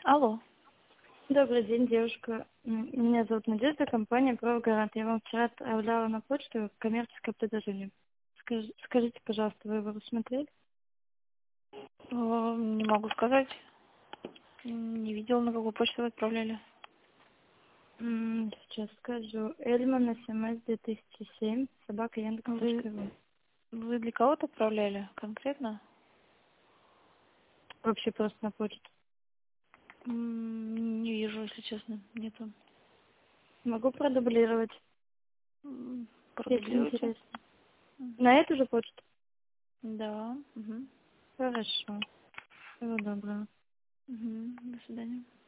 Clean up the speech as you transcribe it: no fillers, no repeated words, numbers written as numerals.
Алло. Добрый день, девушка. Меня зовут Надежда, компания «Правгарант». Я вам вчера отправляла на почту коммерческое предложение. Скажите, пожалуйста, вы его смотрели? Не могу сказать. Не видела, на какую почту вы отправляли. Сейчас скажу. Эльман СМС 2007 собака Вы, Яндекс.ру. вы для кого-то отправляли конкретно? Вообще просто на почту. Не вижу, если честно. Нету. Могу продублировать, если Продублируйте. интересно. На эту же почту? Да. Хорошо. Всего доброго. До свидания.